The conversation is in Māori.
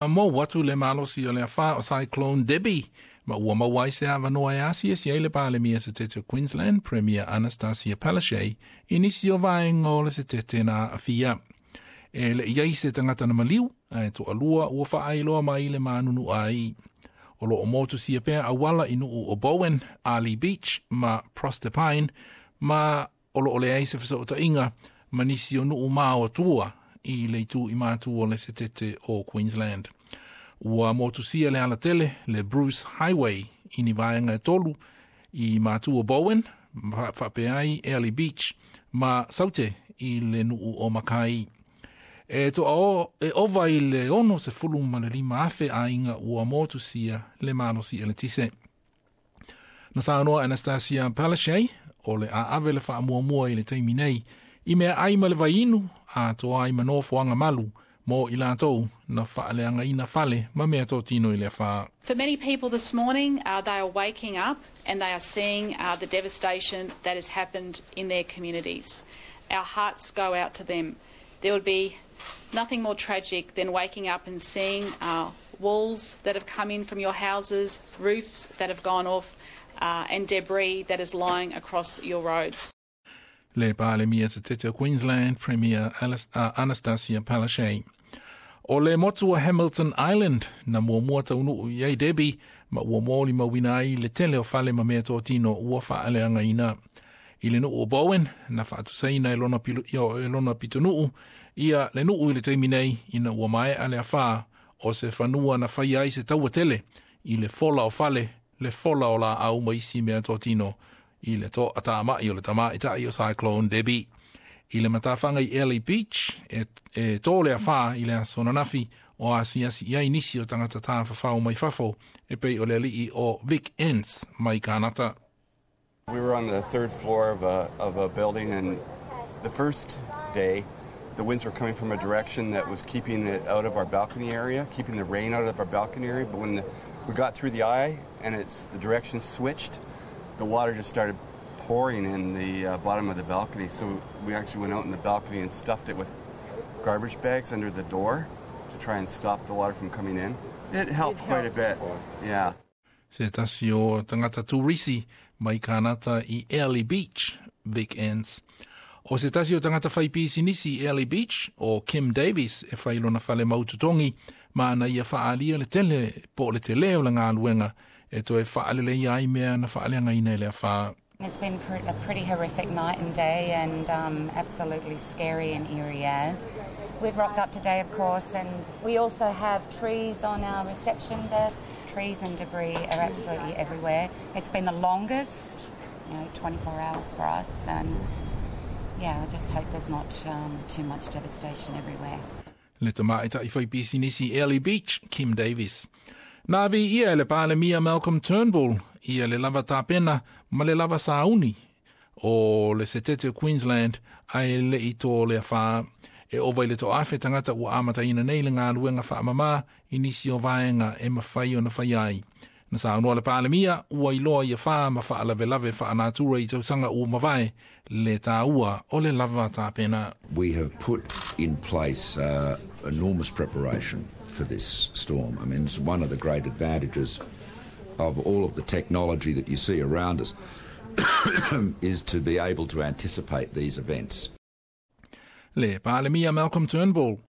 Mo watu le malosi o le afa o Cyclone Debbie. Ma ua mawai se ava noa e asia si eile pa le mia se tete Queensland, Premier Anastasia Palaszczuk, inisi o vaenga o le se tete na afia. E le iai se tangata na maliu, e to alua ua whaailoa mai le manunu ai. O lo o motu si pea awala inu o Bowen, Ali Beach, ma Proserpine, ma o lo o le eise fisa o ta inga, ma nisi o nuu maa o tua i le tu i mātu o le se tete o Queensland. Ua motu sia le ala tele, le Bruce Highway, ini vaenga e tolu, i mātu o Bowen, whapeai, Ali Beach, ma saute i le nuu o Makai. E to e ova i le ono se fulu ma le lima afe a inga ua motu sia le malo si ele tise. Na sa anoa Anastasia Palaszczuk, o le a ave le wha mua i le teimi nei, i mea aima le vainu a to aima nofo anga malu, mo i lātou na whaaleanga ina whale ma mea tō tino i le wha. For many people this morning, they are waking up and they are seeing the devastation that has happened in their communities. Our hearts go out to them. There would be nothing more tragic than waking up and seeing walls that have come in from your houses, roofs that have gone off, and debris that is lying across your roads. Le pāle mia se tete Queensland Premier Anastasia Palaszczuk. O le motu a Hamilton Island na mua taunu iei Debbie ma ua mōli mawina ai le tele o whale ma mea tō tino ua whaaleanga ina. I le nuu o Bowen na whaatusaina e lona pitunuu ia le nuu i le teimi nei ina ua mai ale a wha o se whanua na whai ai se taua tele i le fola o whale le fola o la au maisi mea tō tino i le tō atama i o le tama itai o Cyclone Debbie. I le matawhanga i Ali Beach e tō le a wha i le asona nafi o asiasi iai nisi o tangata tā whawhau mai whafo e pei o le alii o Vic Ents mai kānata. We were on the third floor of a building, and the first day, the winds were coming from a direction that was keeping it out of our balcony area, keeping the rain out of our balcony area. But when we got through the eye and the direction switched, the water just started pouring in the bottom of the balcony. So we actually went out in the balcony and stuffed it with garbage bags under the door to try and stop the water from coming in. It helped quite a bit, yeah. Se tasi o tangata tūrisi mai kānata i Ali Beach, Vic Ents. O se tasi o tangata whaipisi nisi i Ali Beach, o Kim Davis e whailona whale maututongi, ma ana ia whaalia le tele, po le te leo la ngā luenga, e to e whaalele ia i mea na whaaleanga ina le wha. It's been a pretty horrific night and day, and absolutely scary in areas. We've rocked up today, of course, and we also have trees on our reception desk. Trees and debris are absolutely everywhere. It's been the longest, 24 hours for us, and I just hope there's not too much devastation everywhere. Le tamaita I whaipisi nisi Ali Beach, Kim Davis. Nā vi ia le pāle mia Malcolm Turnbull, ia le lava tāpena, ma le lava sauni, o le setete Queensland, ai le I tō le wha. E ova I le tō awhi tangata ua amata ina nei le ngā luenga whaamama, inisi o vaenga e mawhai o na whai ai. Na sa anua le pāle mia, ua iloa I a wha ma wha lave wha anātura I tausanga ua mawai, le tā ua o le lava tāpena. We have put in place enormous preparation for this storm. I mean, it's one of the great advantages of all of the technology that you see around us is to be able to anticipate these events. Le pāle mia Malcolm Turnbull.